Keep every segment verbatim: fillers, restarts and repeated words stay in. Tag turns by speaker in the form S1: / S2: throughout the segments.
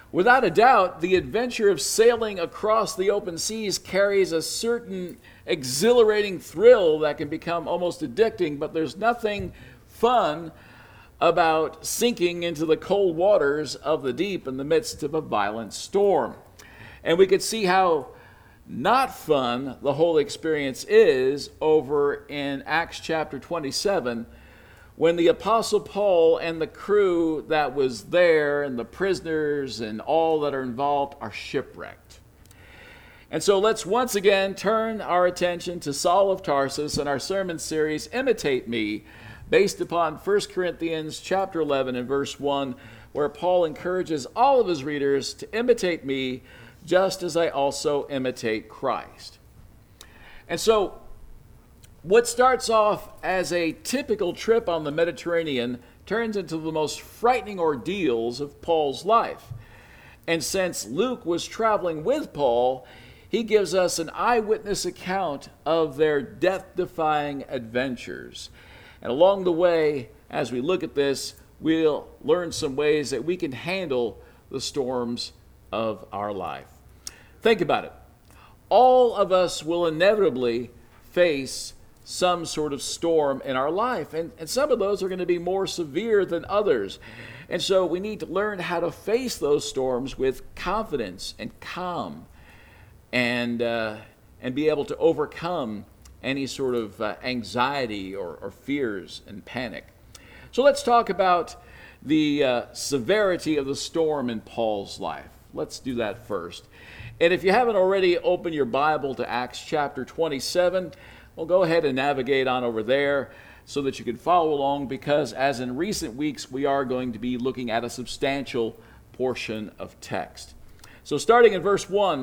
S1: Without a doubt, the adventure of sailing across the open seas carries a certain exhilarating thrill that can become almost addicting, but there's nothing fun about sinking into the cold waters of the deep in the midst of a violent storm. And we could see how not fun the whole experience is over in Acts chapter twenty-seven, when the Apostle Paul and the crew that was there and the prisoners and all that are involved are shipwrecked. And so let's once again turn our attention to Saul of Tarsus and our sermon series, Imitate Me, based upon First Corinthians chapter eleven and verse one, where Paul encourages all of his readers to imitate me just as I also imitate Christ. And so what starts off as a typical trip on the Mediterranean turns into the most frightening ordeals of Paul's life. And since Luke was traveling with Paul, he gives us an eyewitness account of their death-defying adventures. And along the way, as we look at this, we'll learn some ways that we can handle the storms of our life. Think about it. All of us will inevitably face some sort of storm in our life, and, and some of those are going to be more severe than others. And so we need to learn how to face those storms with confidence and calm, and uh, and be able to overcome any sort of uh, anxiety or, or fears and panic. So let's talk about the uh, severity of the storm in Paul's life. Let's do that first. And if you haven't already opened your Bible to Acts chapter twenty-seven, well, go ahead and navigate on over there so that you can follow along, because as in recent weeks, we are going to be looking at a substantial portion of text. So starting in verse one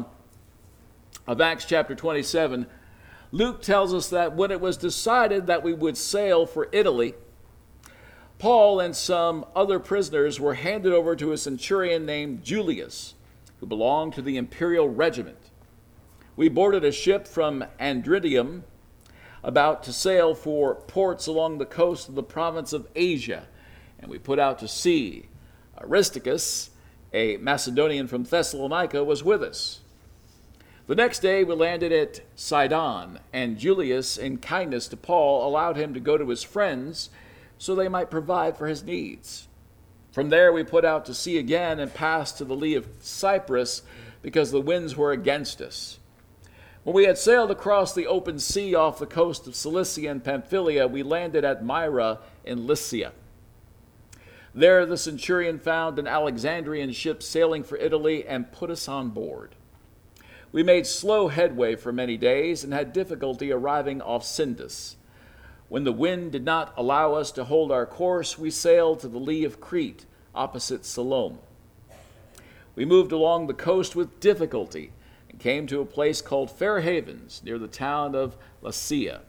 S1: of Acts chapter twenty-seven, Luke tells us that when it was decided that we would sail for Italy, Paul and some other prisoners were handed over to a centurion named Julius, who belonged to the imperial regiment. We boarded a ship from Andrinium, about to sail for ports along the coast of the province of Asia, and we put out to sea. Aristarchus, a Macedonian from Thessalonica, was with us. The next day we landed at Sidon, and Julius, in kindness to Paul, allowed him to go to his friends so they might provide for his needs. From there we put out to sea again and passed to the lee of Cyprus because the winds were against us. When we had sailed across the open sea off the coast of Cilicia and Pamphylia, we landed at Myra in Lycia. There the centurion found an Alexandrian ship sailing for Italy and put us on board. We made slow headway for many days and had difficulty arriving off Sindus. When the wind did not allow us to hold our course, we sailed to the lee of Crete, opposite Salome. We moved along the coast with difficulty and came to a place called Fair Havens, near the town of Lasea.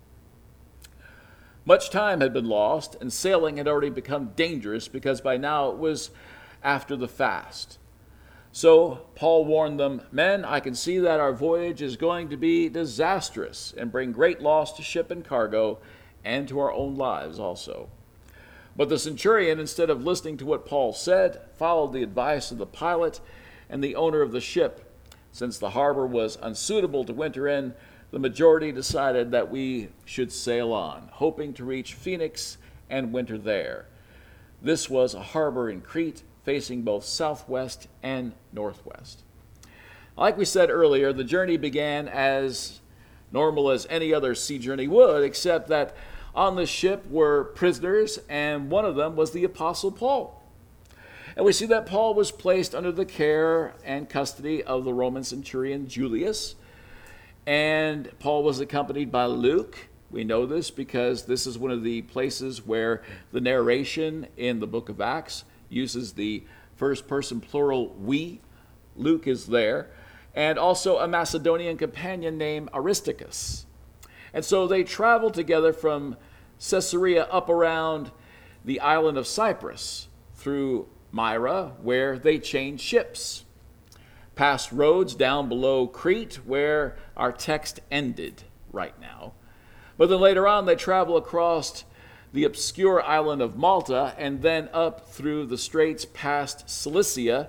S1: Much time had been lost, and sailing had already become dangerous because by now it was after the fast. So Paul warned them, "Men, I can see that our voyage is going to be disastrous and bring great loss to ship and cargo and to our own lives also." But the centurion, instead of listening to what Paul said, followed the advice of the pilot and the owner of the ship. Since the harbor was unsuitable to winter in, the majority decided that we should sail on, hoping to reach Phoenix and winter there. This was a harbor in Crete, facing both southwest and northwest. Like we said earlier, the journey began as normal as any other sea journey would, except that on the ship were prisoners, and one of them was the Apostle Paul. And we see that Paul was placed under the care and custody of the Roman centurion Julius, and Paul was accompanied by Luke. We know this because this is one of the places where the narration in the book of Acts uses the first person plural we. Luke is there. And also a Macedonian companion named Aristarchus. And so they traveled together from Caesarea up around the island of Cyprus through Myra, where they changed ships. Past Rhodes down below Crete, where our text ended right now. But then later on they travel across the obscure island of Malta, and then up through the straits past Cilicia,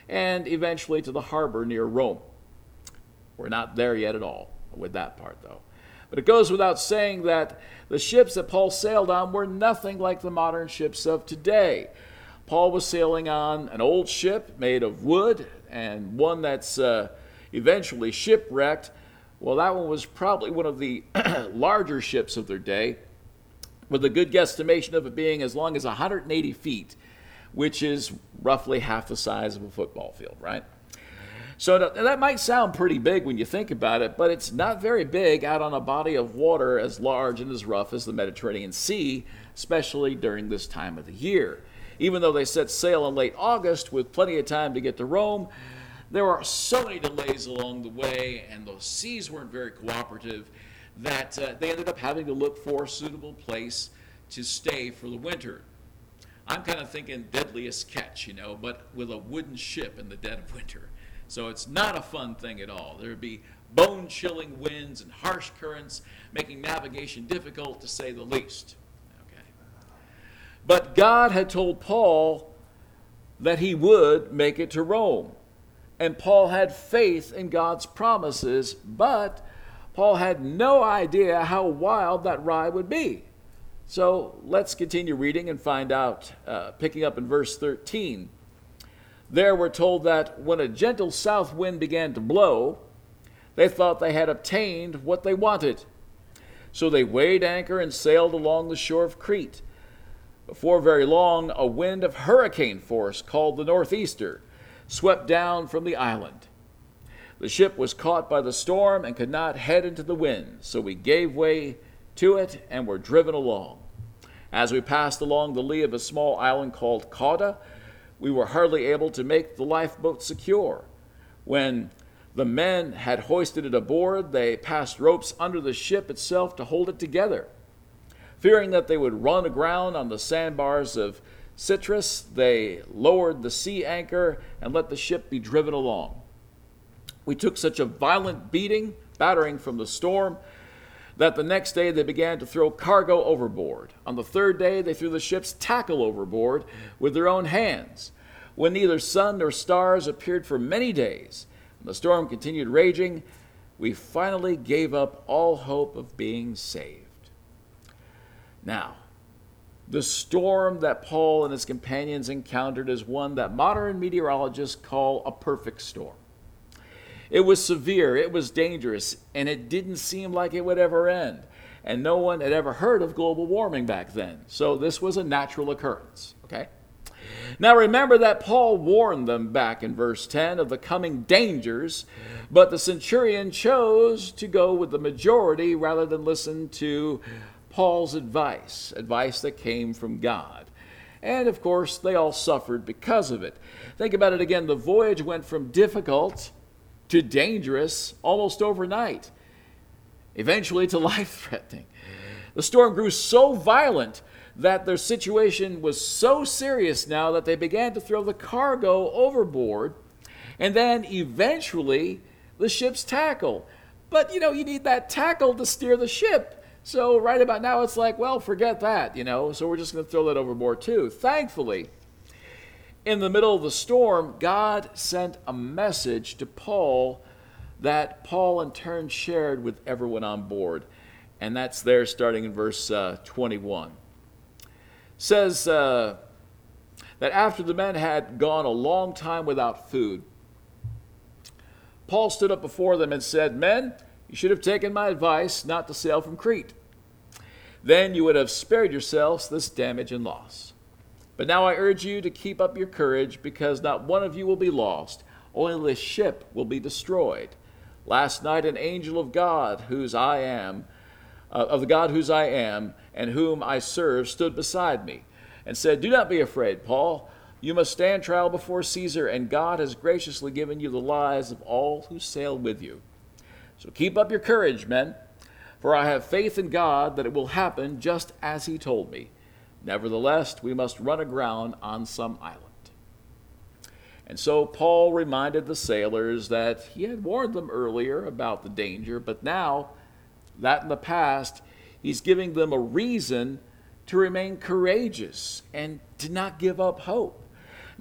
S1: and eventually to the harbor near Rome. We're not there yet at all with that part, though. But it goes without saying that the ships that Paul sailed on were nothing like the modern ships of today. Paul was sailing on an old ship made of wood, and one that's uh, eventually shipwrecked. Well, that one was probably one of the larger ships of their day, with a good guesstimation of it being as long as one hundred eighty feet, which is roughly half the size of a football field, right? So that might sound pretty big when you think about it, but it's not very big out on a body of water as large and as rough as the Mediterranean Sea, especially during this time of the year. Even though they set sail in late August with plenty of time to get to Rome, there were so many delays along the way, and those seas weren't very cooperative, that uh, they ended up having to look for a suitable place to stay for the winter. I'm kind of thinking Deadliest Catch, you know, but with a wooden ship in the dead of winter. So it's not a fun thing at all. There would be bone-chilling winds and harsh currents, making navigation difficult, to say the least. Okay. But God had told Paul that he would make it to Rome. And Paul had faith in God's promises, but Paul had no idea how wild that ride would be. So let's continue reading and find out, uh, picking up in verse thirteen. There we're told that when a gentle south wind began to blow, they thought they had obtained what they wanted. So they weighed anchor and sailed along the shore of Crete. Before very long, a wind of hurricane force, called the northeaster, swept down from the island. The ship was caught by the storm and could not head into the wind, so we gave way to it and were driven along. As we passed along the lee of a small island called Cauda, we were hardly able to make the lifeboat secure. When the men had hoisted it aboard, they passed ropes under the ship itself to hold it together. Fearing that they would run aground on the sandbars of Citrus, they lowered the sea anchor and let the ship be driven along. We took such a violent beating, battering from the storm, that the next day they began to throw cargo overboard. On the third day, they threw the ship's tackle overboard with their own hands. When neither sun nor stars appeared for many days, and the storm continued raging, we finally gave up all hope of being saved. Now, the storm that Paul and his companions encountered is one that modern meteorologists call a perfect storm. It was severe, it was dangerous, and it didn't seem like it would ever end. And no one had ever heard of global warming back then. So this was a natural occurrence, okay? Now remember that Paul warned them back in verse ten of the coming dangers, but the centurion chose to go with the majority rather than listen to Paul's advice, advice that came from God. And of course, they all suffered because of it. Think about it again. The voyage went from difficult to dangerous almost overnight, eventually to life-threatening. The storm grew so violent that their situation was so serious now that they began to throw the cargo overboard, and then eventually the ship's tackle. But, you know, you need that tackle to steer the ship. So right about now it's like, well, forget that, you know, so we're just going to throw that overboard too. Thankfully, in the middle of the storm, God sent a message to Paul that Paul in turn shared with everyone on board. And that's there starting in verse uh, twenty-one. It says uh, that after the men had gone a long time without food, Paul stood up before them and said, "Men, you should have taken my advice not to sail from Crete. Then you would have spared yourselves this damage and loss. But now I urge you to keep up your courage, because not one of you will be lost, only the ship will be destroyed. Last night an angel of God, whose I am, uh, of the God whose I am, and whom I serve, stood beside me, and said, 'Do not be afraid, Paul. You must stand trial before Caesar, and God has graciously given you the lives of all who sail with you. So keep up your courage, men, for I have faith in God that it will happen just as he told me. Nevertheless, we must run aground on some island.'" And so Paul reminded the sailors that he had warned them earlier about the danger, but now, that in the past, he's giving them a reason to remain courageous and to not give up hope. And that's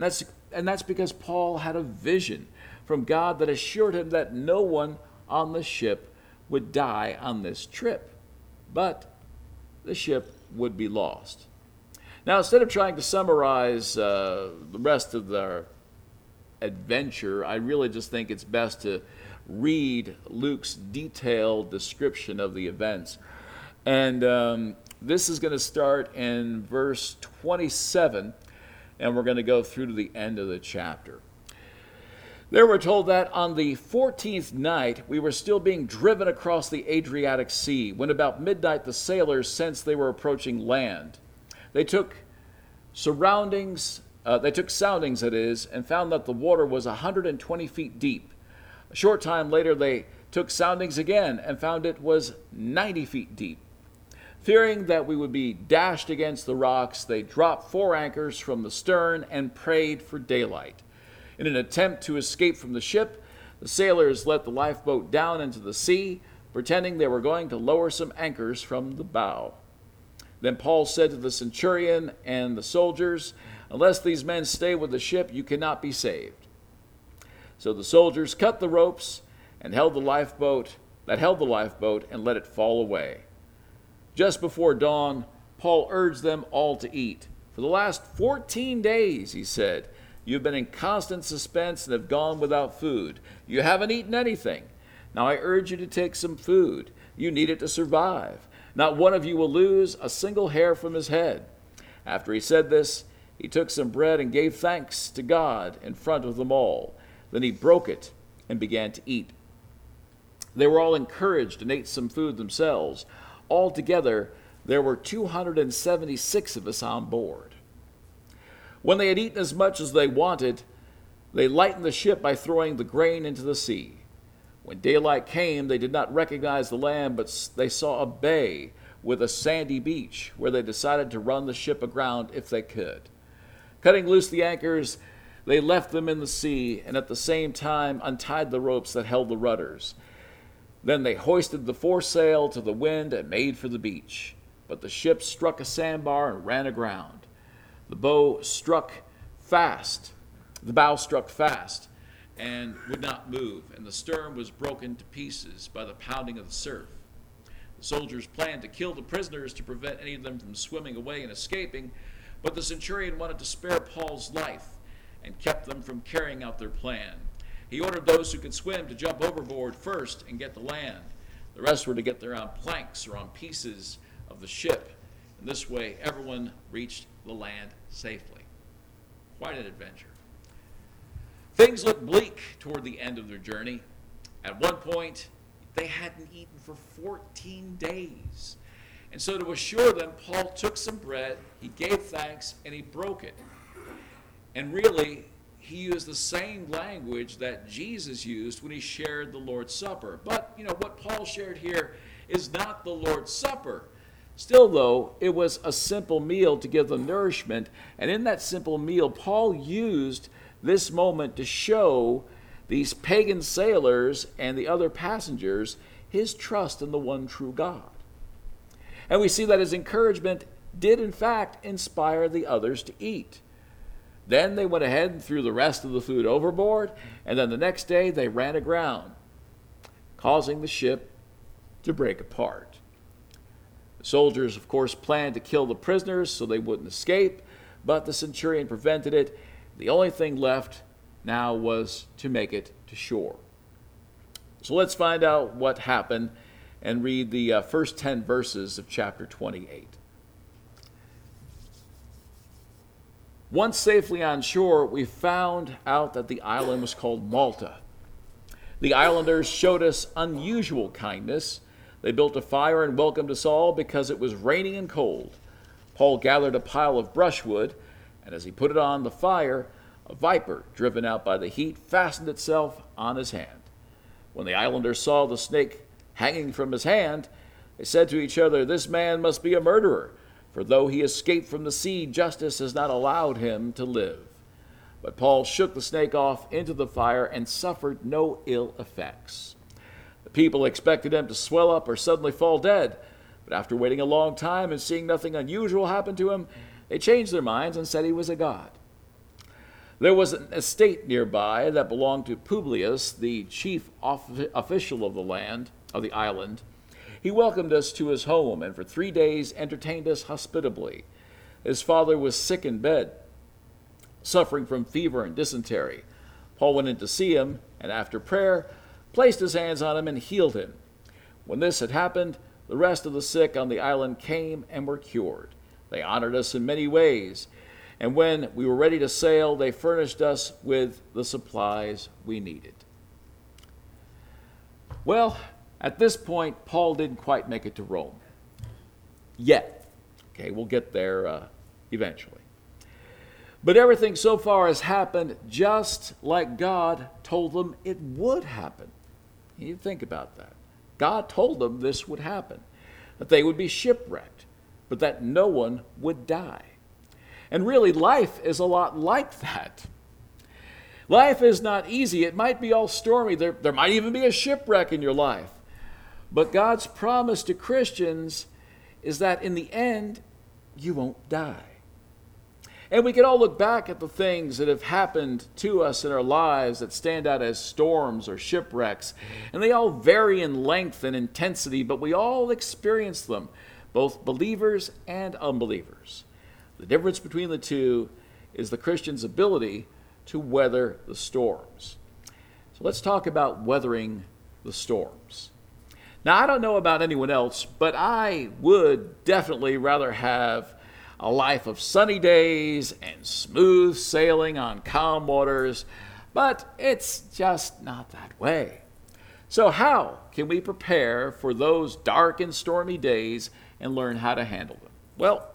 S1: And that's because Paul had a vision from God that assured him that no one on the ship would die on this trip, but the ship would be lost. Now, instead of trying to summarize uh, the rest of their adventure, I really just think it's best to read Luke's detailed description of the events. And um, this is going to start in verse twenty-seven, and we're going to go through to the end of the chapter. There we're told that on the fourteenth night, we were still being driven across the Adriatic Sea, when about midnight the sailors sensed they were approaching land. They took surroundings, uh, they took soundings, that is, and found that the water was one hundred twenty feet deep. A short time later, they took soundings again and found it was ninety feet deep. Fearing that we would be dashed against the rocks, they dropped four anchors from the stern and prayed for daylight. In an attempt to escape from the ship, the sailors let the lifeboat down into the sea, pretending they were going to lower some anchors from the bow. Then Paul said to the centurion and the soldiers, "Unless these men stay with the ship, you cannot be saved." So the soldiers cut the ropes and held the lifeboat, that held the lifeboat and let it fall away. Just before dawn, Paul urged them all to eat. "For the last fourteen days," he said, "you've been in constant suspense and have gone without food. You haven't eaten anything. Now I urge you to take some food. You need it to survive. Not one of you will lose a single hair from his head." After he said this, he took some bread and gave thanks to God in front of them all. Then he broke it and began to eat. They were all encouraged and ate some food themselves. Altogether, there were two hundred seventy-six of us on board. When they had eaten as much as they wanted, they lightened the ship by throwing the grain into the sea. When daylight came, they did not recognize the land, but they saw a bay with a sandy beach, where they decided to run the ship aground if they could. Cutting loose the anchors, they left them in the sea, and at the same time untied the ropes that held the rudders. Then they hoisted the foresail to the wind and made for the beach. But the ship struck a sandbar and ran aground. The bow struck fast. The bow struck fast and would not move, and the stern was broken to pieces by the pounding of the surf. The soldiers planned to kill the prisoners to prevent any of them from swimming away and escaping, but the centurion wanted to spare Paul's life and kept them from carrying out their plan. He ordered those who could swim to jump overboard first and get to land. The rest were to get there on planks or on pieces of the ship. In this way, everyone reached the land safely. Quite an adventure. Things looked bleak toward the end of their journey. At one point, they hadn't eaten for fourteen days. And so to assure them, Paul took some bread, he gave thanks, and he broke it. And really, he used the same language that Jesus used when he shared the Lord's Supper. But, you know, what Paul shared here is not the Lord's Supper. Still, though, it was a simple meal to give them nourishment. And in that simple meal, Paul used this moment to show these pagan sailors and the other passengers his trust in the one true God. And we see that his encouragement did, in fact, inspire the others to eat. Then they went ahead and threw the rest of the food overboard, and then the next day they ran aground, causing the ship to break apart. The soldiers, of course, planned to kill the prisoners so they wouldn't escape, but the centurion prevented it. The only thing left now was to make it to shore. So let's find out what happened and read the uh, first ten verses of chapter twenty-eight. Once safely on shore, we found out that the island was called Malta. The islanders showed us unusual kindness. They built a fire and welcomed us all because it was raining and cold. Paul gathered a pile of brushwood, and as he put it on the fire, a viper, driven out by the heat, fastened itself on his hand. When the islanders saw the snake hanging from his hand, they said to each other, "This man must be a murderer, for though he escaped from the sea, justice has not allowed him to live." But Paul shook the snake off into the fire and suffered no ill effects. The people expected him to swell up or suddenly fall dead, but after waiting a long time and seeing nothing unusual happen to him, they changed their minds and said he was a god. There was an estate nearby that belonged to Publius, the chief official of the land, of the island. He welcomed us to his home and for three days entertained us hospitably. His father was sick in bed, suffering from fever and dysentery. Paul went in to see him, and after prayer, placed his hands on him and healed him. When this had happened, the rest of the sick on the island came and were cured. They honored us in many ways, and when we were ready to sail, they furnished us with the supplies we needed. Well, at this point, Paul didn't quite make it to Rome. Yet. Okay, we'll get there uh, eventually. But everything so far has happened just like God told them it would happen. You think about that. God told them this would happen, that they would be shipwrecked, but that no one would die. And really, life is a lot like that. Life is not easy. It might be all stormy. There, there might even be a shipwreck in your life. But God's promise to Christians is that in the end, you won't die. And we can all look back at the things that have happened to us in our lives that stand out as storms or shipwrecks. And they all vary in length and intensity, but we all experience them, both believers and unbelievers. The difference between the two is the Christian's ability to weather the storms. So let's talk about weathering the storms. Now, I don't know about anyone else, but I would definitely rather have a life of sunny days and smooth sailing on calm waters, but it's just not that way. So how can we prepare for those dark and stormy days and learn how to handle them? Well,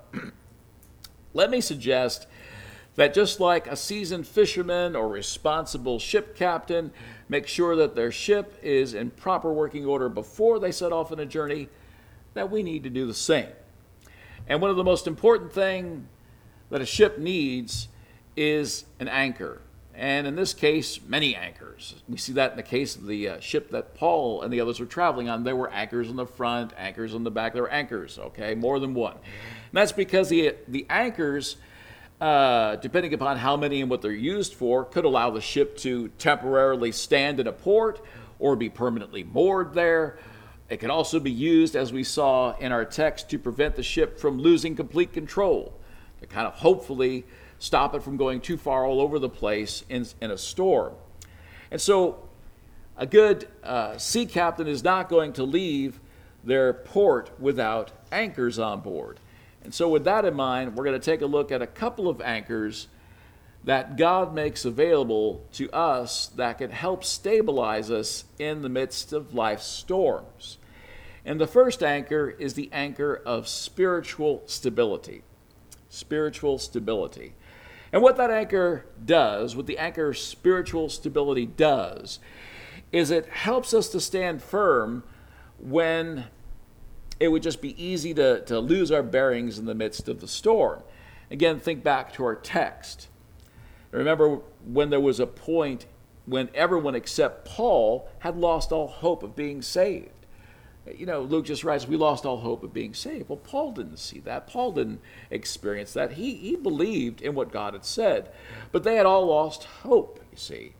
S1: let me suggest that just like a seasoned fisherman or responsible ship captain make sure that their ship is in proper working order before they set off on a journey, that we need to do the same. And one of the most important things that a ship needs is an anchor. And in this case, many anchors. We see that in the case of the uh, ship that Paul and the others were traveling on. There were anchors on the front, anchors on the back. There were anchors, okay, more than one. And that's because the, the anchors, uh, depending upon how many and what they're used for, could allow the ship to temporarily stand in a port or be permanently moored there. It can also be used, as we saw in our text, to prevent the ship from losing complete control, to kind of hopefully stop it from going too far all over the place in, in a storm. And so a good uh, sea captain is not going to leave their port without anchors on board. And so with that in mind, we're going to take a look at a couple of anchors that God makes available to us that can help stabilize us in the midst of life's storms. And the first anchor is the anchor of spiritual stability. Spiritual stability. And what that anchor does, what the anchor of spiritual stability does, is it helps us to stand firm when it would just be easy to, to lose our bearings in the midst of the storm. Again, think back to our text. Remember when there was a point when everyone except Paul had lost all hope of being saved. You know, Luke just writes, we lost all hope of being saved. Well, Paul didn't see that. Paul didn't experience that. He, he believed in what God had said. But they had all lost hope, you see.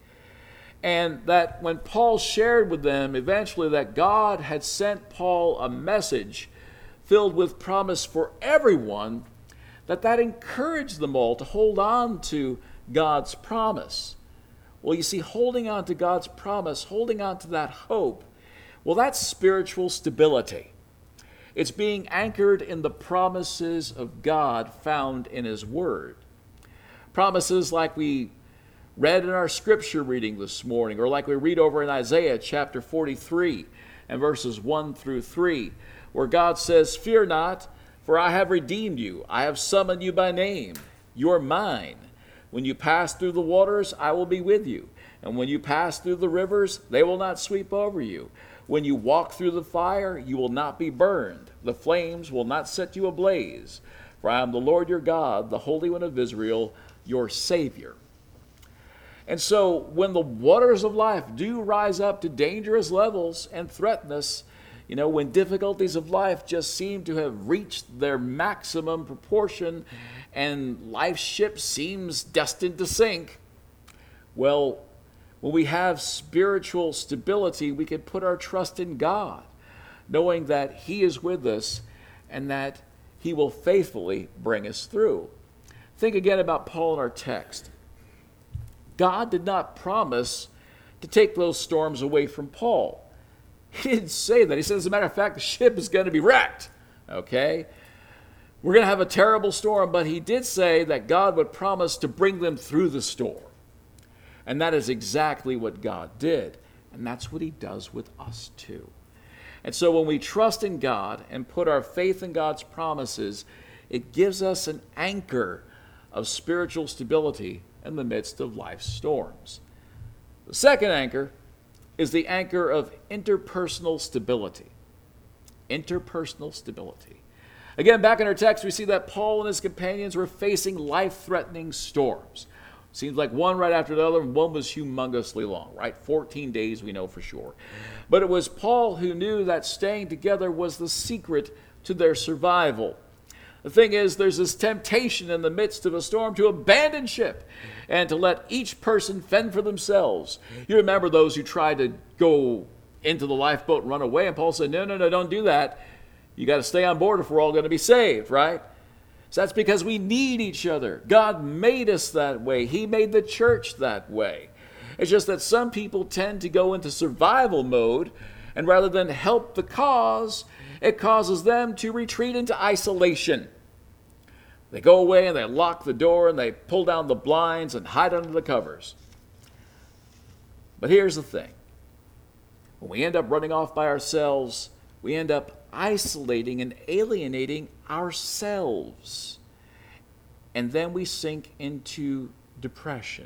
S1: And that when Paul shared with them eventually that God had sent Paul a message filled with promise for everyone, that that encouraged them all to hold on to God's promise. Well, you see, holding on to God's promise, holding on to that hope, well, that's spiritual stability. It's being anchored in the promises of God found in His Word. Promises like we read in our scripture reading this morning, or like we read over in Isaiah chapter forty-three and verses one through three, where God says, "Fear not, for I have redeemed you. I have summoned you by name. You are mine. When you pass through the waters, I will be with you. And when you pass through the rivers, they will not sweep over you. When you walk through the fire, you will not be burned. The flames will not set you ablaze. For I am the Lord your God, the Holy One of Israel, your Savior." And so when the waters of life do rise up to dangerous levels and threaten us, you know, when difficulties of life just seem to have reached their maximum proportion and life's ship seems destined to sink, Well, when we have spiritual stability, we can put our trust in God, knowing that He is with us and that He will faithfully bring us through. Think again about Paul in our text. God did not promise to take those storms away from Paul. He didn't say that. He said, as a matter of fact, the ship is going to be wrecked. Okay? We're going to have a terrible storm, but he did say that God would promise to bring them through the storm. And that is exactly what God did. And that's what He does with us too. And so when we trust in God and put our faith in God's promises, it gives us an anchor of spiritual stability in the midst of life's storms. The second anchor is the anchor of interpersonal stability. Interpersonal stability. Again, back in our text, we see that Paul and his companions were facing life-threatening storms. Seems like one right after the other, and one was humongously long, right? fourteen days, we know for sure. But it was Paul who knew that staying together was the secret to their survival. The thing is, there's this temptation in the midst of a storm to abandon ship and to let each person fend for themselves. You remember those who tried to go into the lifeboat and run away, and Paul said, no, no, no, don't do that. You got to stay on board if we're all going to be saved, right? So that's because we need each other. God made us that way. He made the church that way. It's just that some people tend to go into survival mode, and rather than help the cause, it causes them to retreat into isolation. They go away and they lock the door and they pull down the blinds and hide under the covers. But here's the thing. When we end up running off by ourselves, we end up isolating and alienating ourselves. And then we sink into depression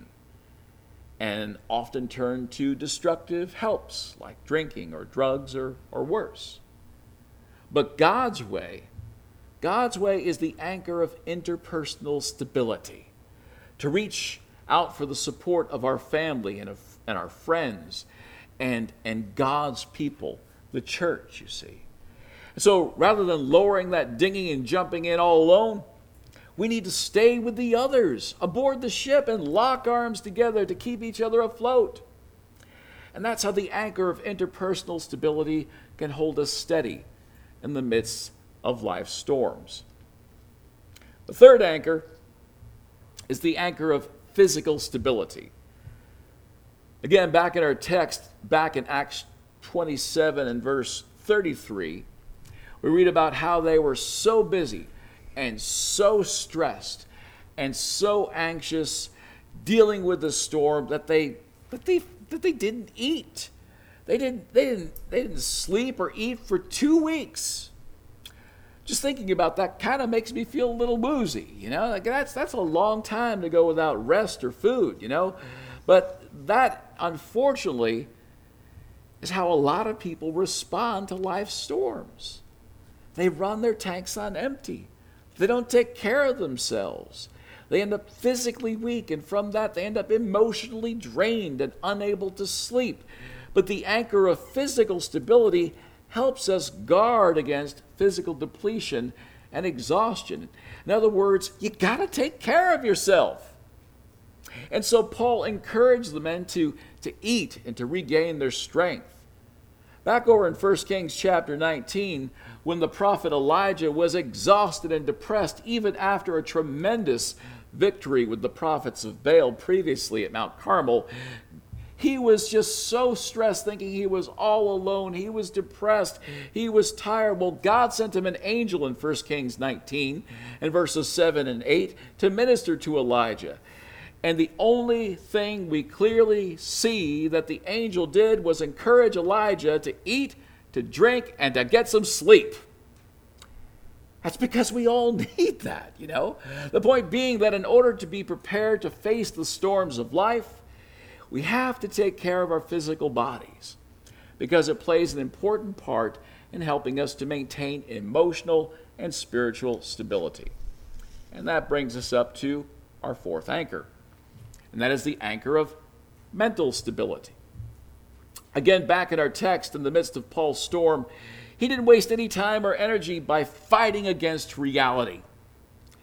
S1: and often turn to destructive helps like drinking or drugs or, or worse. But God's way, God's way is the anchor of interpersonal stability, to reach out for the support of our family and, of, and our friends and, and God's people, the church, you see. So rather than lowering that dinghy and jumping in all alone, we need to stay with the others aboard the ship and lock arms together to keep each other afloat. And that's how the anchor of interpersonal stability can hold us steady in the midst of life's storms. The third anchor is the anchor of physical stability. Again, back in our text, back in Acts twenty-seven and verse thirty-three, we read about how they were so busy and so stressed and so anxious dealing with the storm that they that they that they didn't eat. They didn't they didn't they didn't sleep or eat for two weeks. Just thinking about that kind of makes me feel a little woozy, you know? Like that's that's a long time to go without rest or food, you know? But that, unfortunately, is how a lot of people respond to life's storms. They run their tanks on empty. They don't take care of themselves. They end up physically weak, and from that they end up emotionally drained and unable to sleep. But the anchor of physical stability helps us guard against physical depletion and exhaustion. In other words, you got to take care of yourself. And so Paul encouraged the men to, to eat and to regain their strength. Back over in First Kings chapter nineteen, when the prophet Elijah was exhausted and depressed even after a tremendous victory with the prophets of Baal previously at Mount Carmel, he was just so stressed, thinking he was all alone. He was depressed. He was tired. Well, God sent him an angel in First Kings nineteen and verses seven and eight to minister to Elijah. And the only thing we clearly see that the angel did was encourage Elijah to eat, to drink, and to get some sleep. That's because we all need that, you know. The point being that in order to be prepared to face the storms of life, we have to take care of our physical bodies because it plays an important part in helping us to maintain emotional and spiritual stability. And that brings us up to our fourth anchor, and that is the anchor of mental stability. Again, back in our text, in the midst of Paul's storm, he didn't waste any time or energy by fighting against reality.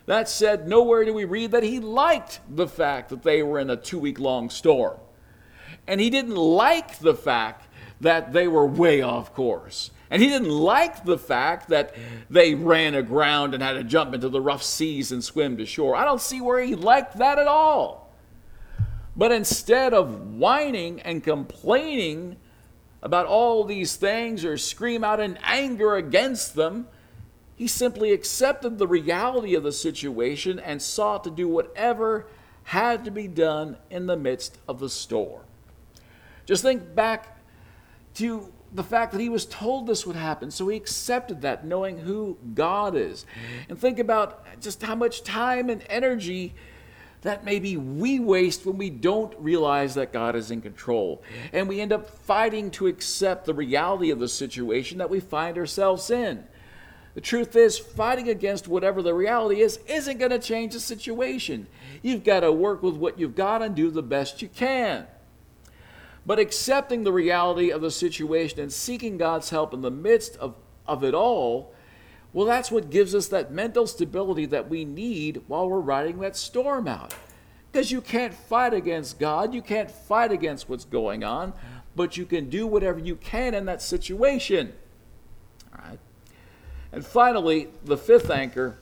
S1: That said, nowhere do we read that he liked the fact that they were in a two-week-long storm. And he didn't like the fact that they were way off course. And he didn't like the fact that they ran aground and had to jump into the rough seas and swim to shore. I don't see where he liked that at all. But instead of whining and complaining about all these things or scream out in anger against them, he simply accepted the reality of the situation and sought to do whatever had to be done in the midst of the storm. Just think back to the fact that he was told this would happen, so he accepted that, knowing who God is. And think about just how much time and energy that maybe we waste when we don't realize that God is in control. And we end up fighting to accept the reality of the situation that we find ourselves in. The truth is, fighting against whatever the reality is isn't going to change the situation. You've got to work with what you've got and do the best you can. But accepting the reality of the situation and seeking God's help in the midst of, of it all, well, that's what gives us that mental stability that we need while we're riding that storm out. Because you can't fight against God, you can't fight against what's going on, but you can do whatever you can in that situation. All right. And finally, the fifth anchor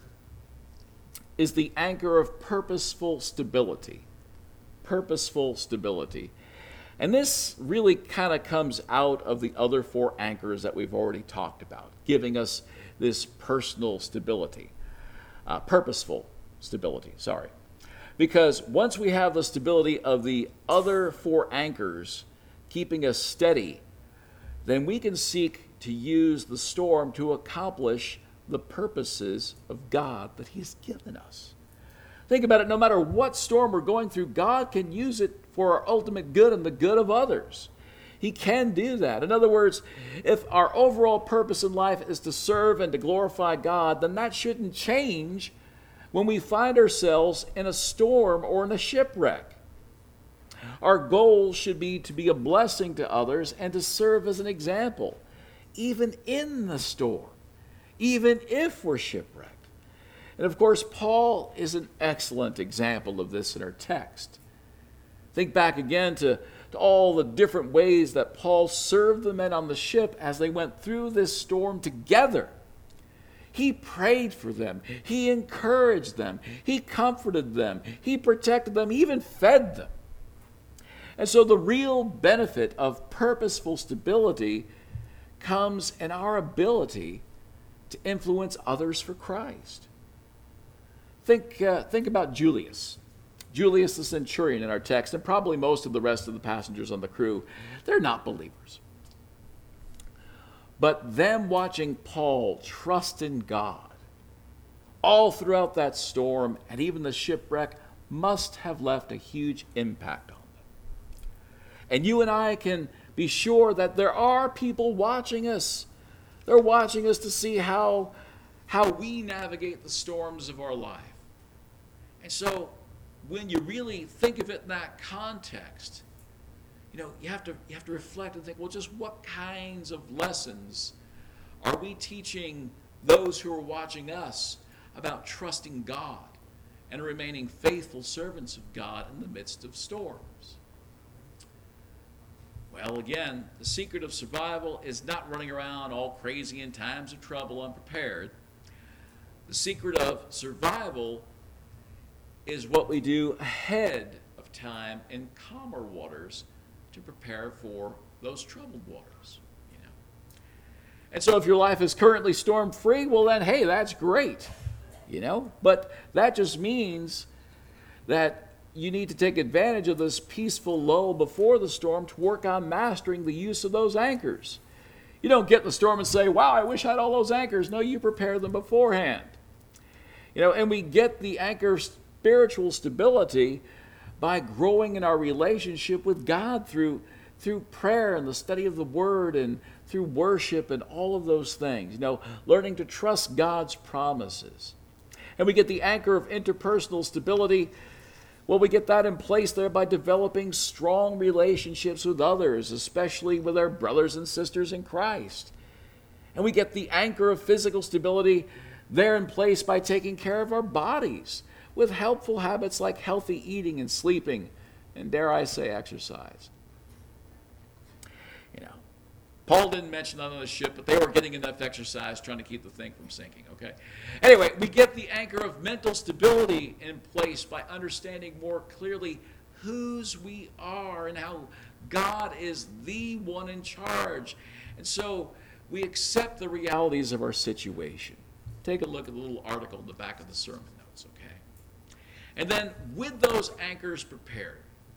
S1: is the anchor of purposeful stability. Purposeful stability. And this really kind of comes out of the other four anchors that we've already talked about, giving us this personal stability. Uh, purposeful stability, sorry. Because once we have the stability of the other four anchors keeping us steady, then we can seek to use the storm to accomplish the purposes of God that He's given us. Think about it, no matter what storm we're going through, God can use it for our ultimate good and the good of others. He can do that. In other words, if our overall purpose in life is to serve and to glorify God, then that shouldn't change when we find ourselves in a storm or in a shipwreck. Our goal should be to be a blessing to others and to serve as an example, even in the storm, even if we're shipwrecked. And of course, Paul is an excellent example of this in our text. Think back again to, to all the different ways that Paul served the men on the ship as they went through this storm together. He prayed for them. He encouraged them. He comforted them. He protected them. He even fed them. And so the real benefit of purposeful stability comes in our ability to influence others for Christ. Think, uh, think about Julius. Julius the centurion in our text, and probably most of the rest of the passengers on the crew. They're not believers. But them watching Paul trust in God all throughout that storm and even the shipwreck must have left a huge impact on them. And you and I can be sure that there are people watching us. They're watching us to see how, how we navigate the storms of our life. And so when you really think of it in that context, you know, you have to you have to reflect and think, well, just what kinds of lessons are we teaching those who are watching us about trusting God and remaining faithful servants of God in the midst of storms? Well, again, the secret of survival is not running around all crazy in times of trouble unprepared. The secret of survival is what we do ahead of time in calmer waters to prepare for those troubled waters. You know? And so if your life is currently storm-free, well then, hey, that's great. You know? But that just means that you need to take advantage of this peaceful lull before the storm to work on mastering the use of those anchors. You don't get in the storm and say, wow, I wish I had all those anchors. No, you prepare them beforehand. You know, and we get the anchors spiritual stability by growing in our relationship with God through, through prayer and the study of the Word and through worship and all of those things. You know, learning to trust God's promises. And we get the anchor of interpersonal stability. Well, we get that in place there by developing strong relationships with others, especially with our brothers and sisters in Christ. And we get the anchor of physical stability They're in place by taking care of our bodies with helpful habits like healthy eating and sleeping, and dare I say, exercise. You know, Paul didn't mention that on the ship, but they were getting enough exercise trying to keep the thing from sinking, okay? Anyway, we get the anchor of mental stability in place by understanding more clearly whose we are and how God is the one in charge. And so we accept the realities of our situation. Take a look at the little article in the back of the sermon notes, okay? And then with those anchors prepared,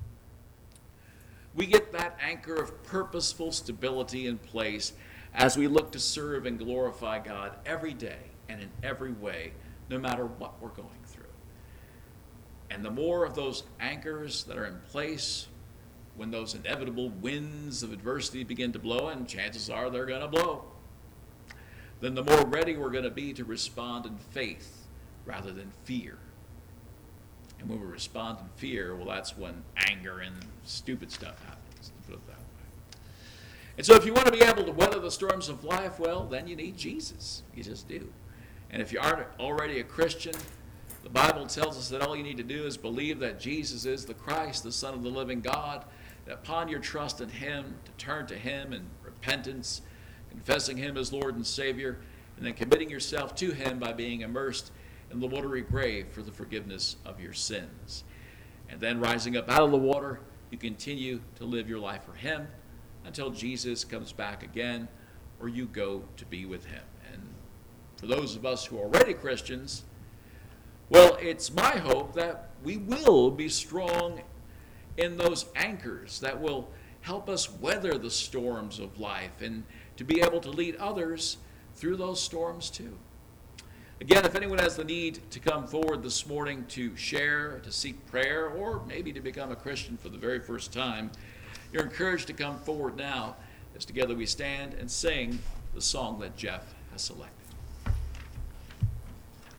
S1: we get that anchor of purposeful stability in place as we look to serve and glorify God every day and in every way, no matter what we're going through. And the more of those anchors that are in place, when those inevitable winds of adversity begin to blow, and chances are they're going to blow, then the more ready we're going to be to respond in faith rather than fear. And when we respond in fear, well, that's when anger and stupid stuff happens, to put it that way. And so if you want to be able to weather the storms of life, well, then you need Jesus. You just do. And if you aren't already a Christian, the Bible tells us that all you need to do is believe that Jesus is the Christ, the Son of the living God, that upon your trust in him, to turn to him in repentance, confessing him as Lord and Savior, and then committing yourself to him by being immersed in the watery grave for the forgiveness of your sins. And then rising up out of the water, you continue to live your life for him until Jesus comes back again or you go to be with him. And for those of us who are already Christians, well, it's my hope that we will be strong in those anchors that will help us weather the storms of life and to be able to lead others through those storms too. Again, if anyone has the need to come forward this morning to share, to seek prayer, or maybe to become a Christian for the very first time, you're encouraged to come forward now as together we stand and sing the song that Jeff has selected.